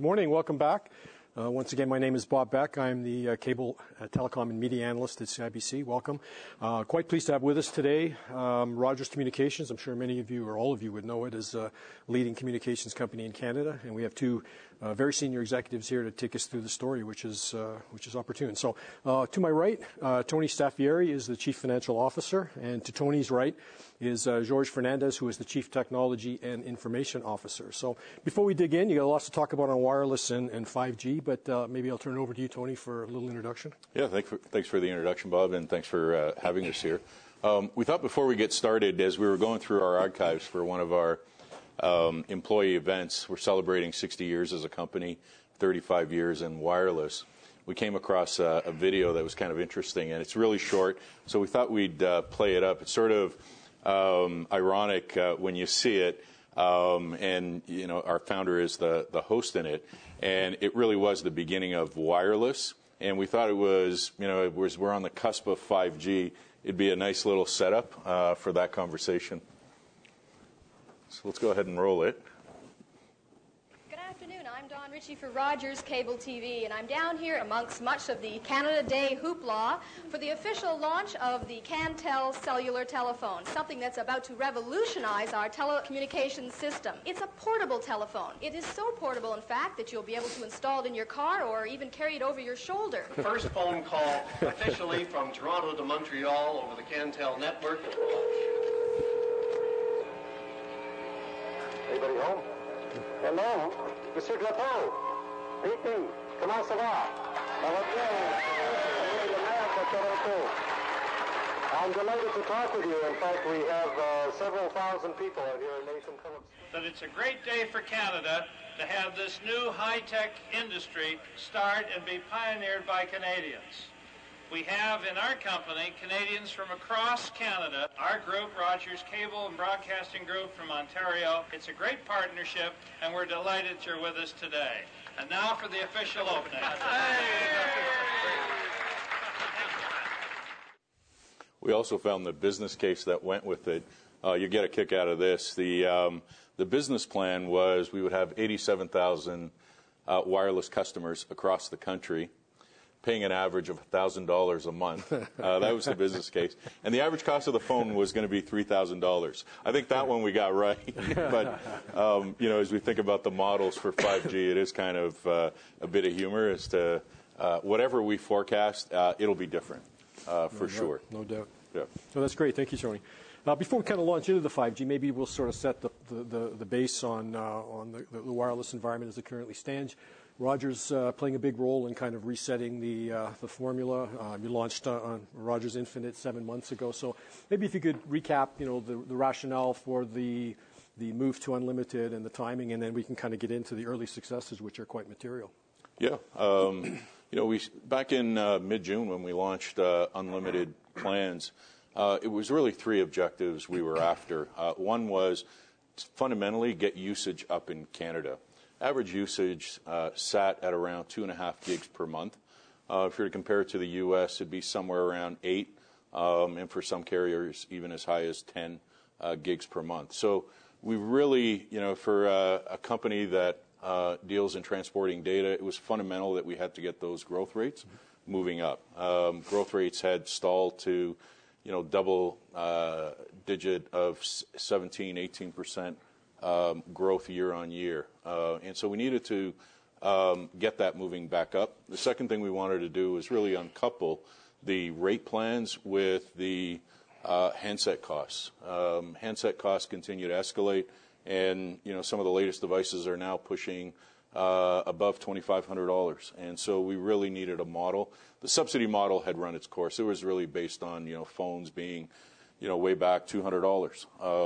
morning. Welcome back. Once again, my name is Bob Beck. I'm the Cable, Telecom and Media Analyst at CIBC. Welcome. Quite pleased to have with us today Rogers Communications. I'm sure many of you or all of you would know it as a leading communications company in Canada. And we have two very senior executives here to take us through the story, which is opportune. So to my right, Tony Staffieri is the Chief Financial Officer. And to Tony's right is Jorge Fernandez, who is the Chief Technology and Information Officer. So before we dig in, you got lots to talk about on wireless and 5G, but maybe I'll turn it over to you, Tony, for a little introduction. Yeah, thanks for the introduction, Bob, and thanks for having us here. We thought before we get started, as we were going through our archives for one of our employee events, we're celebrating 60 years as a company, 35 years in wireless. We came across a video that was kind of interesting, and it's really short, so we thought we'd play it up. It's sort of ironic when you see it, and you know our founder is the host in it, and it really was the beginning of wireless. And we thought it was, we're on the cusp of 5G. It'd be a nice little setup for that conversation. So let's go ahead and roll it. Good afternoon. I'm Dawn Ritchie for Rogers Cable TV, and I'm down here amongst much of the Canada Day hoopla for the official launch of the Cantel cellular telephone, something that's about to revolutionize our telecommunications system. It's a portable telephone. It is so portable, in fact, that you'll be able to install it in your car or even carry it over your shoulder. First phone call officially from Toronto to Montreal over the Cantel network. Anybody home? Hello? Monsieur Glapeau. Speaking. Comment ça va? I'm delighted to talk with you. In fact, we have several thousand people out here at Nathan Phillips. That it's a great day for Canada to have this new high-tech industry start and be pioneered by Canadians. We have in our company Canadians from across Canada. Our group, Rogers Cable and Broadcasting Group from Ontario. It's a great partnership, and we're delighted you're with us today. And now for the official opening. We also found the business case that went with it. You get a kick out of this. The business plan was we would have 87,000 wireless customers across the country, paying an average of $1,000 a month. That was the business case. And the average cost of the phone was going to be $3,000. I think that one we got right. But, as we think about the models for 5G, it is kind of a bit of humor as to whatever we forecast, it'll be different for sure. No doubt. Yeah. So that's great. Thank you, Tony. Before we kind of launch into the 5G, maybe we'll sort of set the base on the wireless environment as it currently stands. Rogers playing a big role in kind of resetting the formula. You launched on Rogers Infinite 7 months ago. So maybe if you could recap, the rationale for the move to unlimited and the timing, and then we can kind of get into the early successes, which are quite material. Yeah. We back in mid-June when we launched unlimited plans, it was really three objectives we were after. One was fundamentally get usage up in Canada. Average usage sat at around 2.5 gigs per month. If you were to compare it to the U.S., it'd be somewhere around 8, and for some carriers, even as high as 10 gigs per month. So we really, for a company that deals in transporting data, it was fundamental that we had to get those growth rates moving up. Growth rates had stalled to, double digit of 17, 18% growth year on year. And so we needed to get that moving back up. The second thing we wanted to do was really uncouple the rate plans with the handset costs. Handset costs continue to escalate, and some of the latest devices are now pushing above $2,500. And so we really needed a model. The subsidy model had run its course. It was really based on phones being way back $200.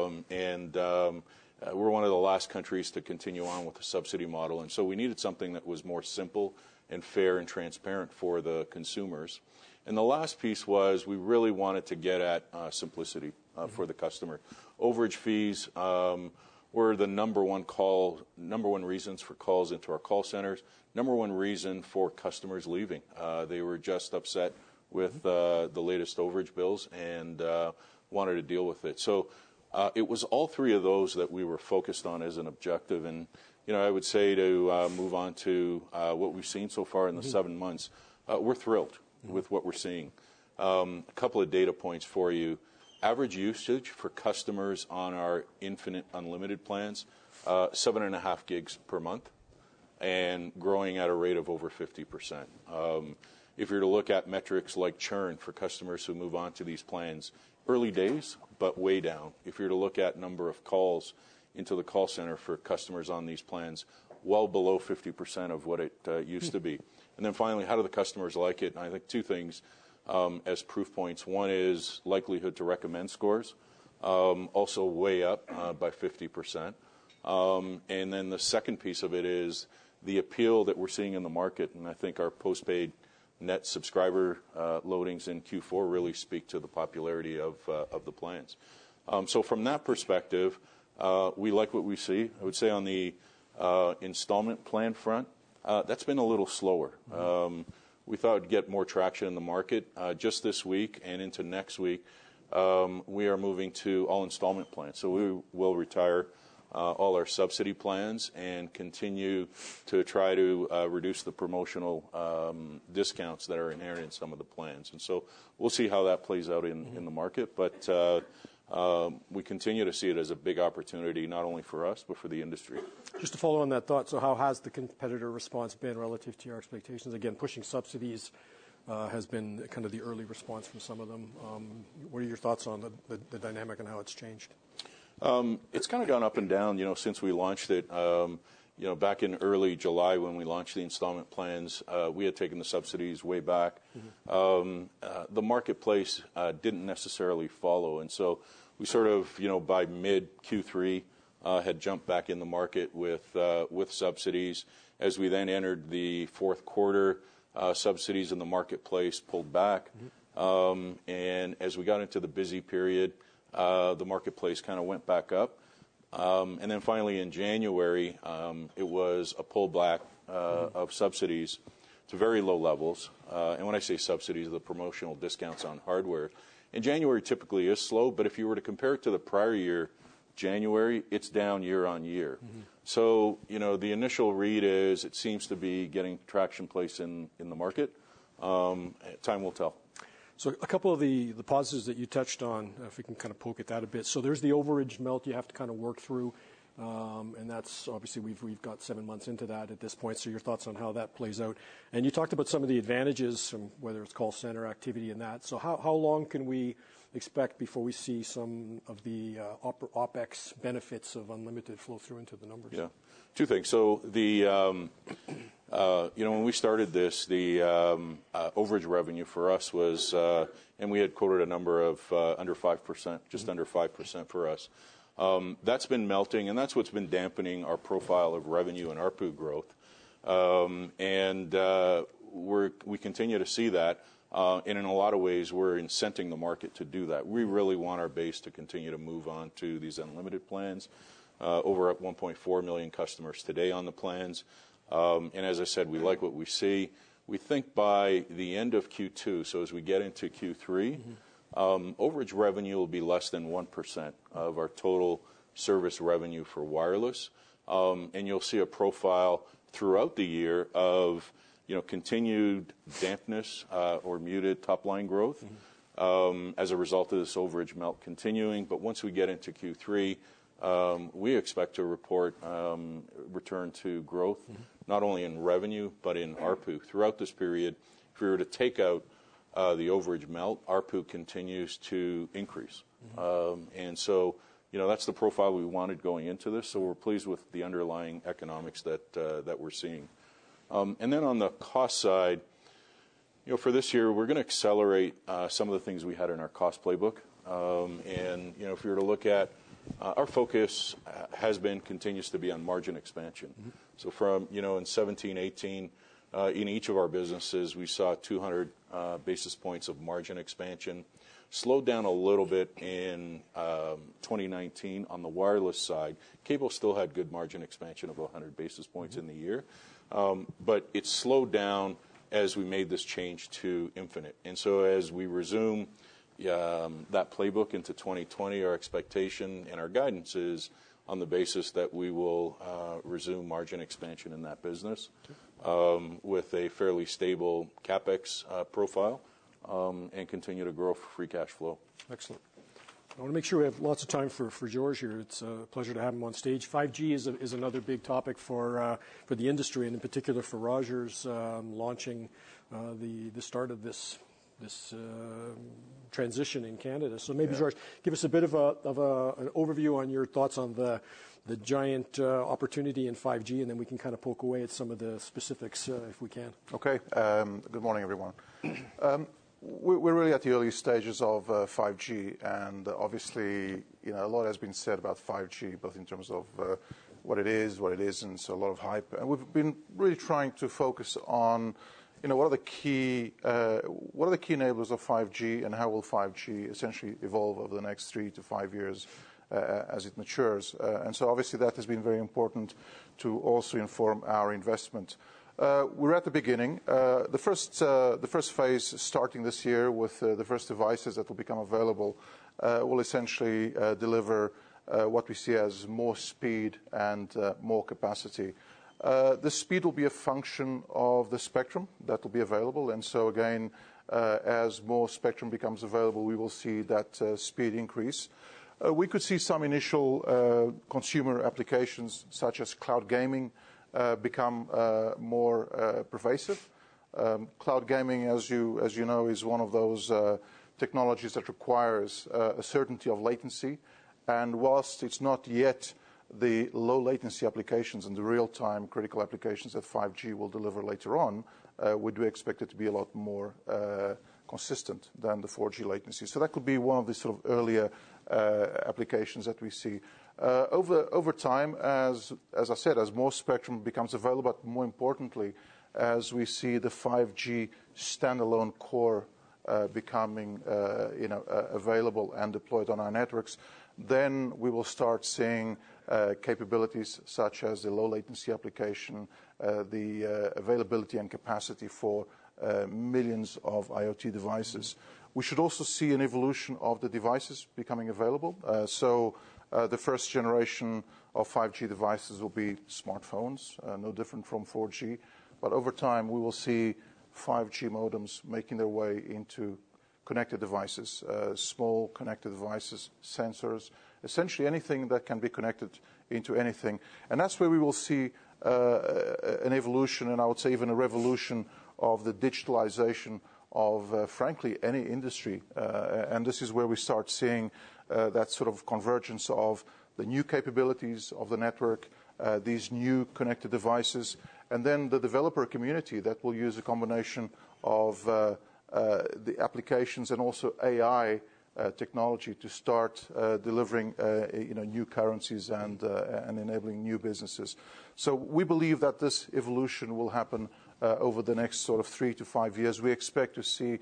We're one of the last countries to continue on with the subsidy model, and so we needed something that was more simple and fair and transparent for the consumers. And the last piece was we really wanted to get at simplicity for the customer. Overage fees were the number one reasons for calls into our call centers, number one reason for customers leaving. They were just upset with the latest overage bills and wanted to deal with it. So it was all three of those that we were focused on as an objective. And I would say to move on to what we've seen so far in the 7 months, we're thrilled with what we're seeing. A couple of data points for you. Average usage for customers on our Infinite Unlimited plans, 7.5 gigs per month, and growing at a rate of over 50%. If you're to look at metrics like churn for customers who move on to these plans, early days, but way down. If you're to look at number of calls into the call center for customers on these plans, well below 50% of what it used to be. And then finally, how do the customers like it? And I think two things as proof points. One is likelihood to recommend scores, also way up by 50%. And then the second piece of it is the appeal that we're seeing in the market, and I think our postpaid net subscriber loadings in Q4 really speak to the popularity of the plans. So from that perspective, we like what we see. I would say on the installment plan front, that's been a little slower. We thought we'd get more traction in the market. Just this week and into next week, we are moving to all installment plans. So we will retire all our subsidy plans and continue to try to reduce the promotional discounts that are inherent in some of the plans. And so we'll see how that plays out in the market. But we continue to see it as a big opportunity, not only for us, but for the industry. Just to follow on that thought, so how has the competitor response been relative to your expectations? Again, pushing subsidies has been kind of the early response from some of them. What are your thoughts on the dynamic and how it's changed? It's kind of gone up and down, since we launched it. Back in early July when we launched the installment plans, we had taken the subsidies way back. The marketplace didn't necessarily follow, and so we sort of, by mid Q3, had jumped back in the market with subsidies. As we then entered the fourth quarter, subsidies in the marketplace pulled back, and as we got into the busy period, the marketplace kind of went back up. And then finally in January, it was a pullback of subsidies to very low levels. And when I say subsidies, the promotional discounts on hardware. And January typically is slow, but if you were to compare it to the prior year, January, it's down year on year. So, the initial read is it seems to be getting traction place in the market. Time will tell. So a couple of the positives that you touched on, if we can kind of poke at that a bit. So there's the overage melt you have to kind of work through, and that's obviously we've got 7 months into that at this point. So your thoughts on how that plays out. And you talked about some of the advantages from whether it's call center activity and that. So how long can we expect before we see some of the OPEX benefits of unlimited flow through into the numbers? Yeah, two things. So the when we started this, the overage revenue for us was, and we had quoted a number of under 5%, just under 5% for us. That's been melting, and that's what's been dampening our profile of revenue and ARPU growth. And we continue to see that. And in a lot of ways, we're incenting the market to do that. We really want our base to continue to move on to these unlimited plans. Over at 1.4 million customers today on the plans. And as I said, we like what we see. We think by the end of Q2, so as we get into Q3, overage revenue will be less than 1% of our total service revenue for wireless. And you'll see a profile throughout the year of continued dampness or muted top-line growth as a result of this overage melt continuing. But once we get into Q3, we expect to report return to growth, not only in revenue, but in ARPU. Throughout this period, if we were to take out the overage melt, ARPU continues to increase. And so, that's the profile we wanted going into this. So we're pleased with the underlying economics that we're seeing. And then on the cost side, for this year, we're going to accelerate some of the things we had in our cost playbook. And, if you were to look at our focus continues to be on margin expansion. So from, in 17, 18, in each of our businesses, we saw 200 basis points of margin expansion. Slowed down a little bit in 2019 on the wireless side. Cable still had good margin expansion of 100 basis points in the year. But it slowed down as we made this change to Infinite. And so as we resume that playbook into 2020, our expectation and our guidance is on the basis that we will resume margin expansion in that business with a fairly stable CapEx profile and continue to grow free cash flow. Excellent. I want to make sure we have lots of time for George here. It's a pleasure to have him on stage. 5G is another big topic for the industry, and in particular for Rogers, launching the start of this transition in Canada. So maybe, George, give us a bit of an overview on your thoughts on the giant opportunity in 5G, and then we can kind of poke away at some of the specifics if we can. Okay. Good morning, everyone. We're really at the early stages of 5G, and obviously, a lot has been said about 5G, both in terms of what it is, what it isn't, so a lot of hype. And we've been really trying to focus on, what are the key enablers of 5G, and how will 5G essentially evolve over the next 3 to 5 years as it matures. And so obviously that has been very important to also inform our investment. We're at the beginning. The first phase starting this year with the first devices that will become available will essentially deliver what we see as more speed and more capacity. The speed will be a function of the spectrum that will be available, and so again, as more spectrum becomes available, we will see that speed increase. We could see some initial consumer applications such as cloud gaming become more pervasive. Cloud gaming, as you know, is one of those technologies that requires a certainty of latency. And whilst it's not yet the low latency applications and the real-time critical applications that 5G will deliver later on, we do expect it to be a lot more consistent than the 4G latency. So that could be one of the sort of earlier applications that we see. Over time, as I said, as more spectrum becomes available, but more importantly, as we see the 5G standalone core becoming available and deployed on our networks, then we will start seeing capabilities such as the low latency application, the availability and capacity for millions of IoT devices. We should also see an evolution of the devices becoming available. The first generation of 5G devices will be smartphones, no different from 4G. But over time, we will see 5G modems making their way into connected devices, small connected devices, sensors, essentially anything that can be connected into anything. And that's where we will see an evolution, and I would say even a revolution of the digitalization of, frankly, any industry. And this is where we start seeing that sort of convergence of the new capabilities of the network, these new connected devices, and then the developer community that will use a combination of the applications and also AI technology to start delivering new currencies and enabling new businesses. So we believe that this evolution will happen over the next sort of 3 to 5 years. We expect to see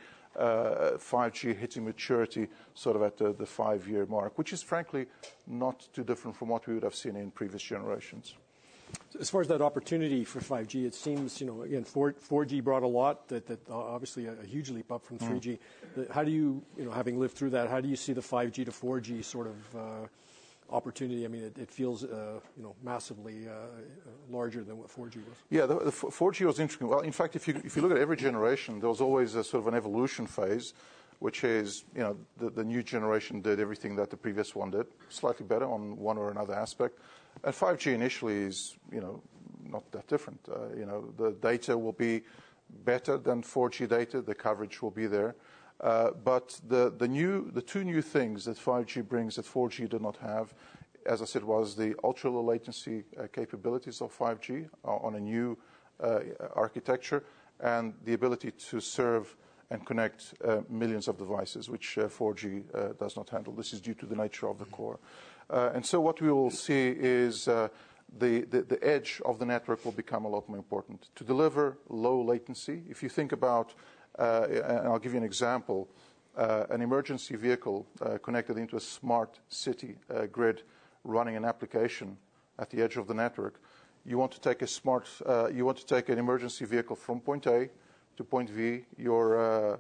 5G hitting maturity sort of at the 5-year mark, which is frankly not too different from what we would have seen in previous generations. As far as that opportunity for 5G, it seems, again, 4G brought a lot, that obviously a huge leap up from 3G. How do you, having lived through that, how do you see the 5G to 4G sort of opportunity? I mean, it feels, massively larger than what 4G was. Yeah, the 4G was interesting. Well, in fact, if you look at every generation, there was always a sort of an evolution phase, which is, the new generation did everything that the previous one did, slightly better on one or another aspect. And 5G initially is, not that different. The data will be better than 4G data. The coverage will be there. But the two new things that 5G brings that 4G did not have, as I said, was the ultra-low latency capabilities of 5G on a new architecture, and the ability to serve and connect millions of devices, which 4G does not handle. This is due to the nature of the core. And so what we will see is the edge of the network will become a lot more important. To deliver low latency, if you think about, and I'll give you an example, an emergency vehicle connected into a smart city grid running an application at the edge of the network. You want to take an emergency vehicle from point A to point V. Your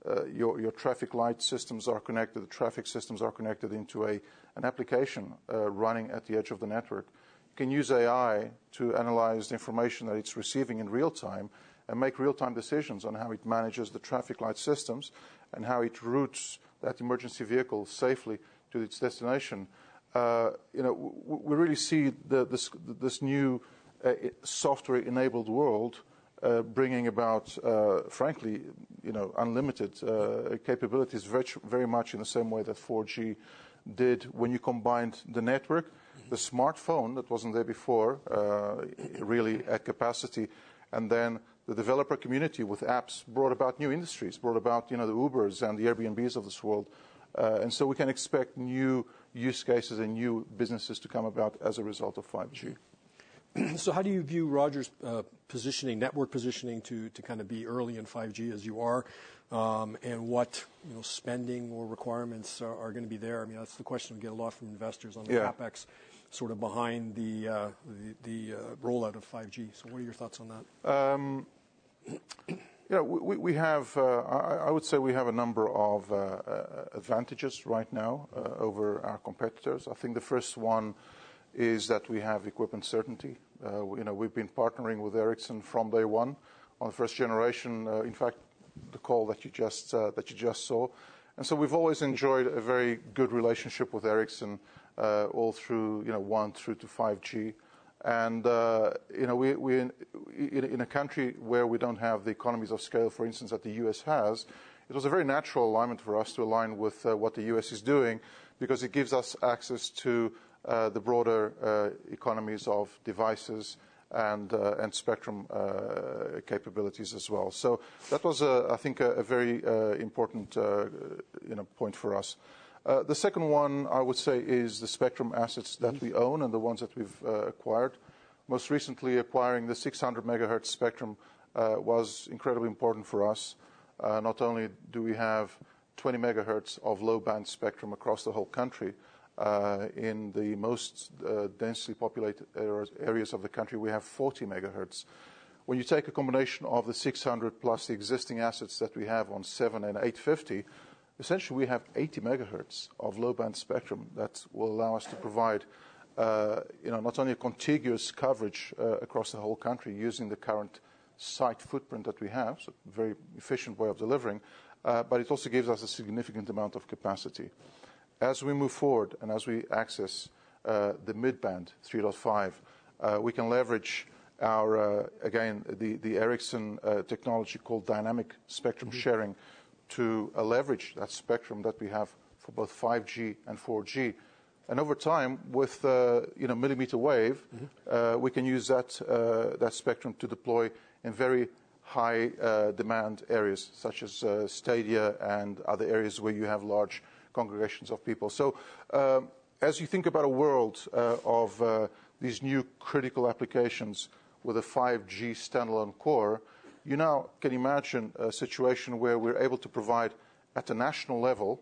your traffic light systems are connected, the traffic systems are connected into an application running at the edge of the network. You can use AI to analyze the information that it's receiving in real time and make real-time decisions on how it manages the traffic light systems and how it routes that emergency vehicle safely to its destination. We really see this new software-enabled world bringing about, frankly, unlimited capabilities, very much in the same way that 4G did when you combined the network, the smartphone that wasn't there before, really at capacity, and then the developer community with apps brought about new industries, brought about the Ubers and the Airbnbs of this world. And so we can expect new use cases and new businesses to come about as a result of 5G. So how do you view Rogers' positioning, network positioning, to kind of be early in 5G as you are, and what spending or requirements are going to be there? I mean, that's the question we get a lot from investors on the CapEx sort of behind the rollout of 5G. So what are your thoughts on that? We have, I would say we have a number of advantages right now over our competitors. I think the first one is that we have equipment certainty. We've been partnering with Ericsson from day one on the first generation. In fact, the call that you just saw, and so we've always enjoyed a very good relationship with Ericsson all through 1 through to 5G. And we in a country where we don't have the economies of scale, for instance, that the US has, it was a very natural alignment for us to align with what the US is doing, because it gives us access to the broader economies of devices and spectrum capabilities as well. So that was, I think, a very important point for us. The second one, I would say, is the spectrum assets that we own and the ones that we've acquired. Most recently, acquiring the 600 megahertz spectrum was incredibly important for us. Not only do we have 20 megahertz of low-band spectrum across the whole country, in the most densely populated areas of the country, we have 40 megahertz. When you take a combination of the 600 plus the existing assets that we have on 7 and 850, essentially we have 80 megahertz of low-band spectrum that will allow us to provide not only a contiguous coverage across the whole country using the current site footprint that we have, so a very efficient way of delivering, but it also gives us a significant amount of capacity. As we move forward and as we access the mid-band 3.5, we can leverage our, again, the Ericsson technology called dynamic spectrum sharing to leverage that spectrum that we have for both 5G and 4G. And over time, with millimeter wave, we can use that spectrum to deploy in very high demand areas, such as stadia and other areas where you have large congregations of people. So as you think about a world of these new critical applications with a 5G standalone core, you now can imagine a situation where we're able to provide at a national level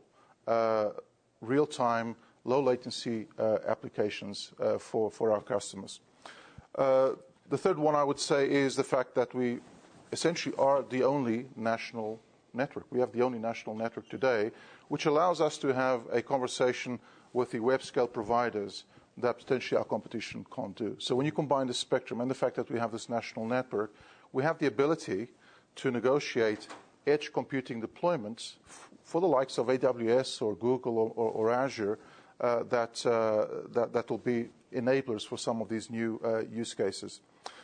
real-time, low-latency applications for our customers. The third one I would say is the fact that we essentially are the only national network. We have the only national network today, which allows us to have a conversation with the web-scale providers that potentially our competition can't do. So when you combine the spectrum and the fact that we have this national network, we have the ability to negotiate edge computing deployments for the likes of AWS or Google or Azure that will be enablers for some of these new use cases.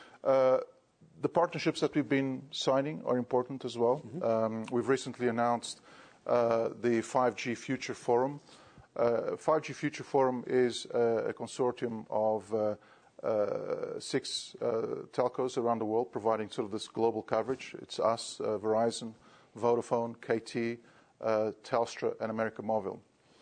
The partnerships that we've been signing are important as well. We've recently announced the 5G Future Forum. 5G Future Forum is a consortium of 6 telcos around the world providing sort of this global coverage. It's us, Verizon, Vodafone, KT, Telstra, and América Móvil.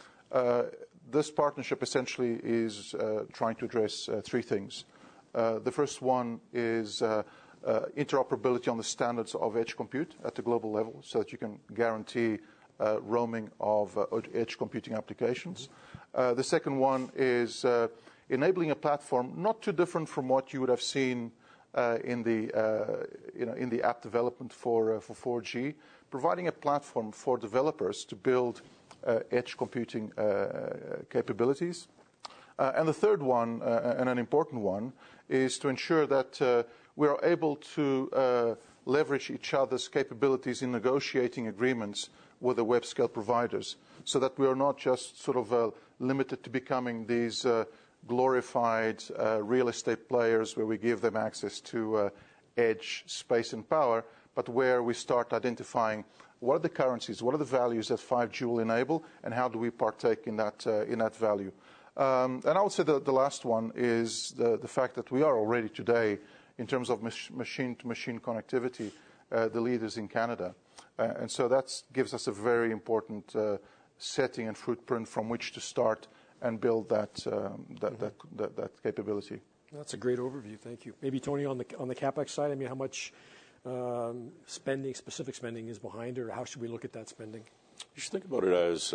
This partnership essentially is trying to address 3 things. The first one is interoperability on the standards of edge compute at the global level so that you can guarantee roaming of edge computing applications. The second one is enabling a platform not too different from what you would have seen in the in the app development for 4G, providing a platform for developers to build edge computing capabilities. And the third one, and an important one, is to ensure that we are able to leverage each other's capabilities in negotiating agreements with the web scale providers, so that we are not just sort of limited to becoming these glorified real estate players where we give them access to edge, space, and power, but where we start identifying what are the currencies, what are the values that 5G will enable, and how do we partake in that value. And I would say the last one is the fact that we are already today, in terms of machine-to-machine connectivity, the leaders in Canada. And so that gives us a very important setting and footprint from which to start and build that capability. That's a great overview. Thank you. Maybe Tony, on the CapEx side, I mean, how much specific spending is behind, or how should we look at that spending? You should think about it as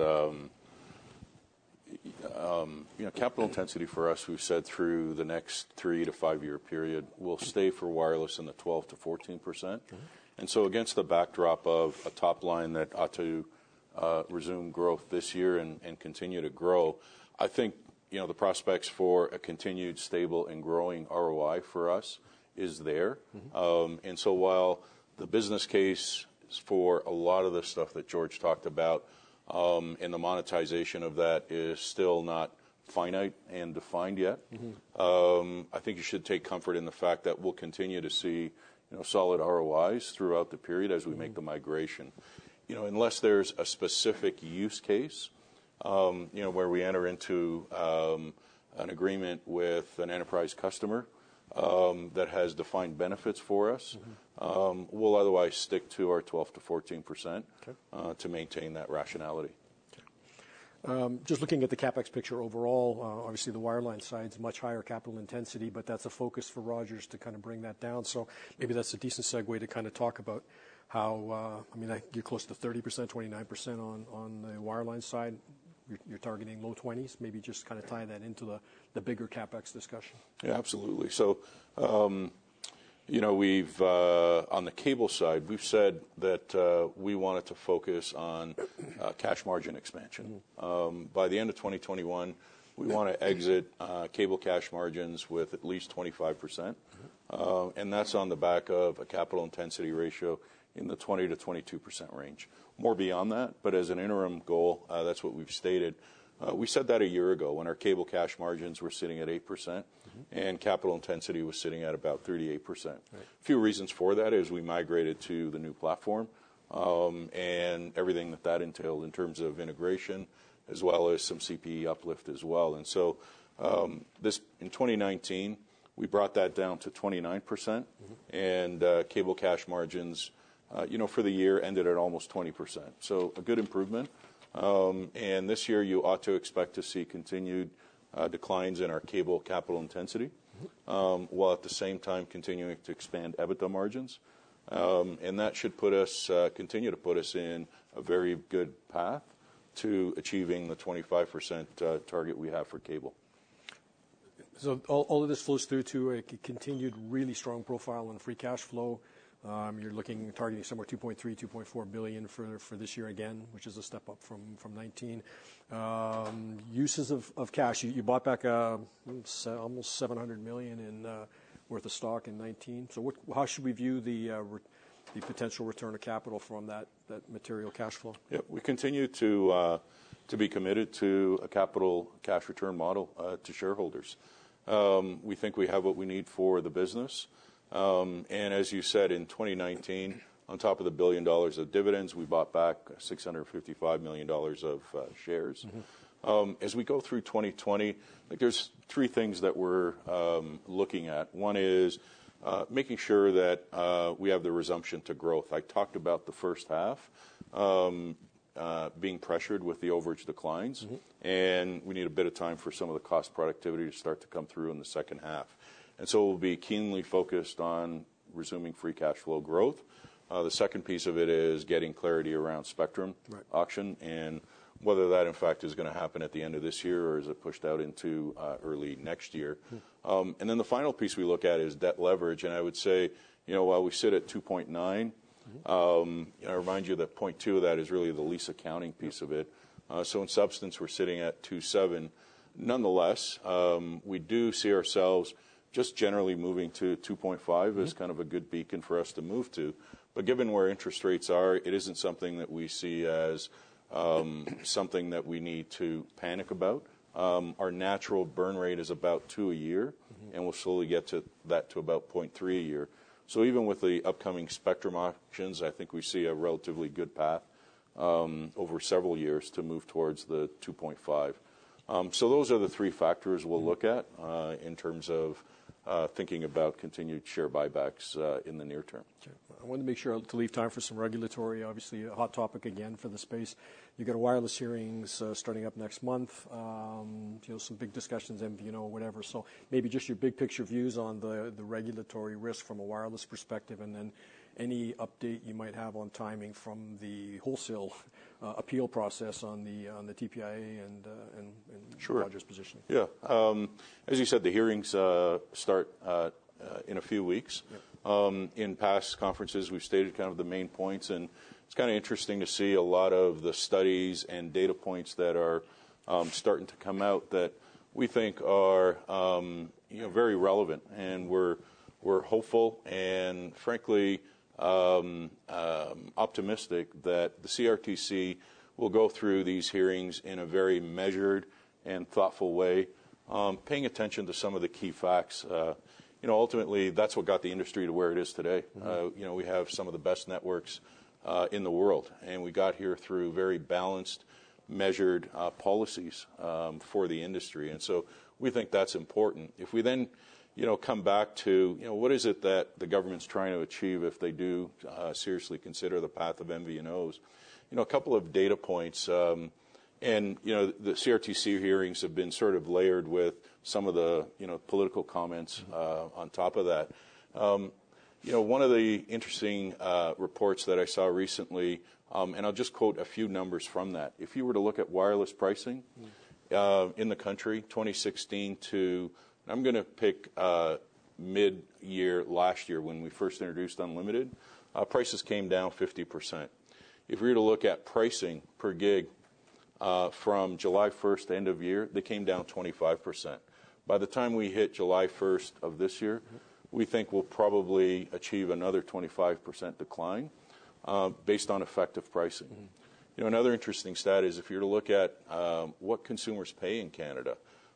capital intensity for us. We've said through the next 3 to 5 year period will stay for wireless in the 12 to 14%. And so against the backdrop of a top line that ought to resume growth this year and continue to grow, I think the prospects for a continued stable and growing ROI for us is there. And so while the business case for a lot of the stuff that George talked about and the monetization of that is still not finite and defined yet, I think you should take comfort in the fact that we'll continue to see solid ROIs throughout the period as we make the migration. Unless there's a specific use case, where we enter into an agreement with an enterprise customer that has defined benefits for us, we'll otherwise stick to our 12 to 14% to maintain that rationality. Just looking at the CapEx picture overall, obviously the wireline side is much higher capital intensity, but that's a focus for Rogers to kind of bring that down. So maybe that's a decent segue to kind of talk about how, you're close to 30%, 29% on the wireline side. You're targeting low 20s. Maybe just kind of tie that into the bigger CapEx discussion. Yeah, absolutely. So, we've on the cable side, we've said that we wanted to focus on cash margin expansion. By the end of 2021, we want to exit cable cash margins with at least 25%, and that's on the back of a capital intensity ratio in the 20 to 22% range. More beyond that, but as an interim goal, that's what we've stated. We said that a year ago when our cable cash margins were sitting at 8% and capital intensity was sitting at about 38%. Right. A few reasons for that is we migrated to the new platform and everything that entailed in terms of integration, as well as some CPE uplift as well. And so this in 2019, we brought that down to 29%, and cable cash margins for the year ended at almost 20%. So a good improvement. And this year you ought to expect to see continued declines in our cable capital intensity, while at the same time continuing to expand EBITDA margins. And that should continue to put us in a very good path to achieving the 25% target we have for cable. So all of this flows through to a continued really strong profile on free cash flow. You're targeting somewhere 2.3, 2.4 billion for this year again, which is a step up from 19. Uses of cash. You bought back almost 700 million worth of stock in 19. So how should we view the potential return of capital from that material cash flow? Yeah, we continue to be committed to a capital cash return model to shareholders. We think we have what we need for the business. And as you said, in 2019, on top of the $1 billion of dividends, we bought back $655 million of shares. As we go through 2020, there's three things that we're looking at. One is making sure that we have the resumption to growth. I talked about the first half being pressured with the overage declines, and we need a bit of time for some of the cost productivity to start to come through in the second half. And so we'll be keenly focused on resuming free cash flow growth. The second piece of it is getting clarity around spectrum auction and whether that, in fact, is going to happen at the end of this year or is it pushed out into early next year. And then the final piece we look at is debt leverage. And I would say, while we sit at 2.9, I remind you that 0.2 of that is really the lease accounting piece of it. So in substance, we're sitting at 2.7. Nonetheless, we do see ourselves just generally moving to 2.5 as kind of a good beacon for us to move to. But given where interest rates are, it isn't something that we see as something that we need to panic about. Our natural burn rate is about 2 a year, and we'll slowly get to that to about 0.3 a year. So even with the upcoming spectrum auctions, I think we see a relatively good path over several years to move towards the 2.5. So those are the three factors we'll look at in terms of thinking about continued share buybacks in the near term. Okay. I wanted to make sure to leave time for some regulatory, obviously a hot topic again for the space. You've got wireless hearings starting up next month, some big discussions, MVNO, whatever. So maybe just your big picture views on the regulatory risk from a wireless perspective, and then any update you might have on timing from the wholesale appeal process on the TPIA and Sure. Rogers' positioning. Yeah. As you said, the hearings start in a few weeks. Yep. In past conferences, we've stated kind of the main points, and it's kind of interesting to see a lot of the studies and data points that are starting to come out that we think are very relevant, and we're hopeful and frankly optimistic that the CRTC will go through these hearings in a very measured and thoughtful way, paying attention to some of the key facts. Ultimately, that's what got the industry to where it is today. We have some of the best networks in the world, and we got here through very balanced, measured policies for the industry. And so we think that's important. If we then come back to, what is it that the government's trying to achieve if they do seriously consider the path of MVNOs? A couple of data points. The CRTC hearings have been sort of layered with some of the, political comments on top of that. One of the interesting reports that I saw recently, and I'll just quote a few numbers from that. If you were to look at wireless pricing in the country, 2016 to, I'm going to pick mid-year last year when we first introduced unlimited, prices came down 50%. If we were to look at pricing per gig from July 1st to end of year, they came down 25%. By the time we hit July 1st of this year, we think we'll probably achieve another 25% decline based on effective pricing. Another interesting stat is if you were to look at what consumers pay in Canada,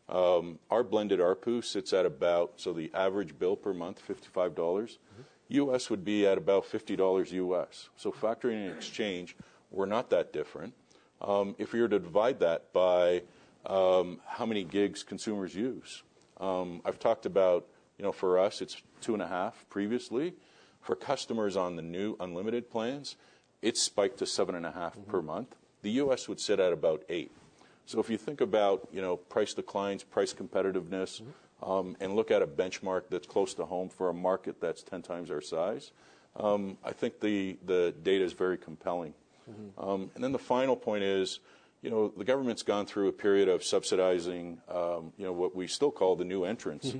our blended ARPU sits at about, so the average bill per month, $55. U.S. would be at about $50 U.S. So factoring in exchange, we're not that different. If we were to divide that by how many gigs consumers use, I've talked about, for us, it's 2.5 previously. For customers on the new unlimited plans, it's spiked to 7.5 per month. The U.S. would sit at about 8. So if you think about, price declines, price competitiveness, and look at a benchmark that's close to home for a market that's 10 times our size, I think the data is very compelling. And then the final point is, the government's gone through a period of subsidizing, what we still call the new entrants.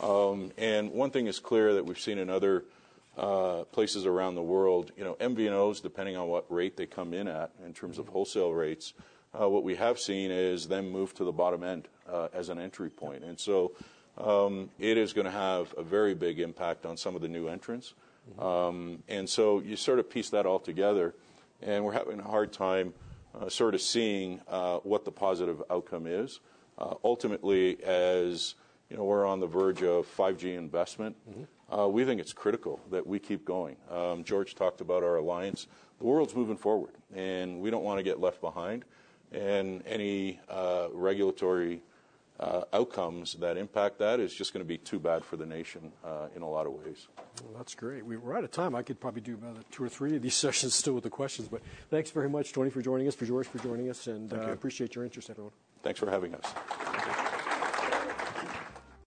And one thing is clear that we've seen in other places around the world, MVNOs, depending on what rate they come in at in terms of wholesale rates, what we have seen is them move to the bottom end as an entry point. And so it is going to have a very big impact on some of the new entrants. And so you sort of piece that all together, and we're having a hard time sort of seeing what the positive outcome is. Ultimately, as we're on the verge of 5G investment, we think it's critical that we keep going. George talked about our alliance. The world's moving forward, and we don't want to get left behind. And any regulatory outcomes that impact that is just going to be too bad for the nation in a lot of ways. Well, that's great. We're out of time. I could probably do about 2 or 3 of these sessions still with the questions. But thanks very much, Tony, for joining us, for George for joining us, and appreciate your interest, everyone. Thanks for having us.